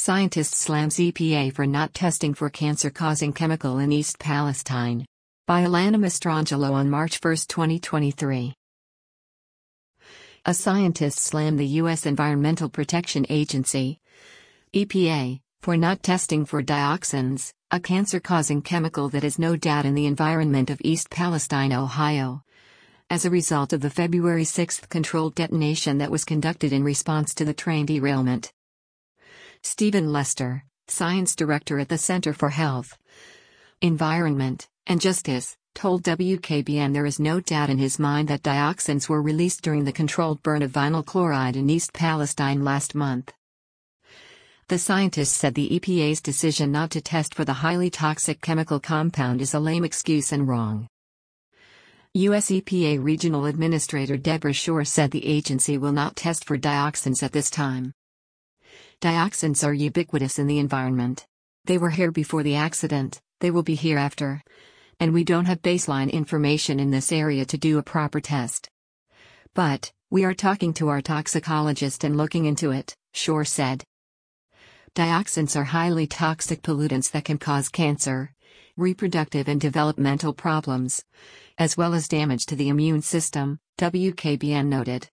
Scientists slams EPA for not testing for cancer-causing chemical in East Palestine. By Alana Mastrangelo on March 1, 2023. A scientist slammed the U.S. Environmental Protection Agency, EPA, for not testing for dioxins, a cancer-causing chemical that is no doubt in the environment of East Palestine, Ohio, as a result of the February 6 controlled detonation that was conducted in response to the train derailment. Stephen Lester, science director at the Center for Health, Environment, and Justice, told WKBN there is no doubt in his mind that dioxins were released during the controlled burn of vinyl chloride in East Palestine last month. The scientist said the EPA's decision not to test for the highly toxic chemical compound is a lame excuse and wrong. U.S. EPA Regional Administrator Deborah Shore said the agency will not test for dioxins at this time. Dioxins are ubiquitous in the environment. They were here before the accident, they will be here after. And we don't have baseline information in this area to do a proper test. But, we are talking to our toxicologist and looking into it, Shore said. Dioxins are highly toxic pollutants that can cause cancer, reproductive and developmental problems, as well as damage to the immune system, WKBN noted.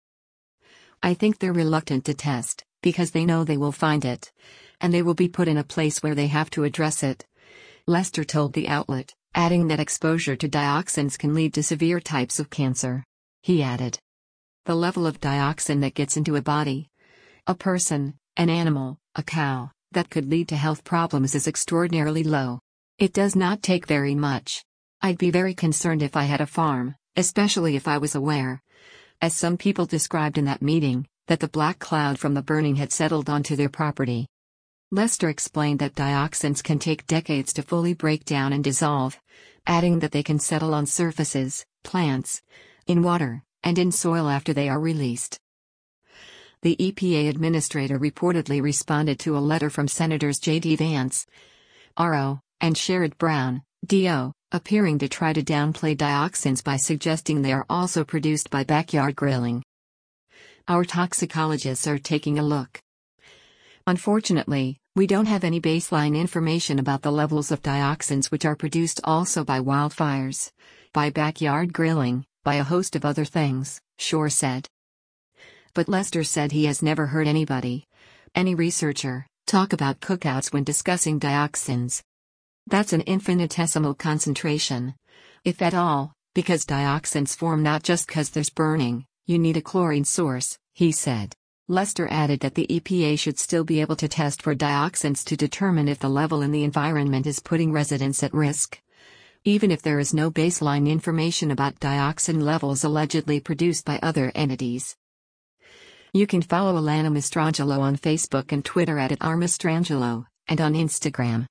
I think they're reluctant to test, because they know they will find it, and they will be put in a place where they have to address it, Lester told the outlet, adding that exposure to dioxins can lead to severe types of cancer. He added, the level of dioxin that gets into a body, a person, an animal, a cow, that could lead to health problems is extraordinarily low. It does not take very much. I'd be very concerned if I had a farm, especially if I was aware, as some people described in that meeting, that the black cloud from the burning had settled onto their property. Lester explained that dioxins can take decades to fully break down and dissolve, adding that they can settle on surfaces, plants, in water, and in soil after they are released. The EPA administrator reportedly responded to a letter from Senators J.D. Vance, RO, and Sherrod Brown, DO, appearing to try to downplay dioxins by suggesting they are also produced by backyard grilling. Our toxicologists are taking a look. Unfortunately, we don't have any baseline information about the levels of dioxins which are produced also by wildfires, by backyard grilling, by a host of other things, Shore said. But Lester said he has never heard anybody, any researcher, talk about cookouts when discussing dioxins. That's an infinitesimal concentration, if at all, because dioxins form not just because there's burning, you need a chlorine source, he said. Lester added that the EPA should still be able to test for dioxins to determine if the level in the environment is putting residents at risk, even if there is no baseline information about dioxin levels allegedly produced by other entities. You can follow Alana Mastrangelo on Facebook and Twitter @RMastrangelo, and on Instagram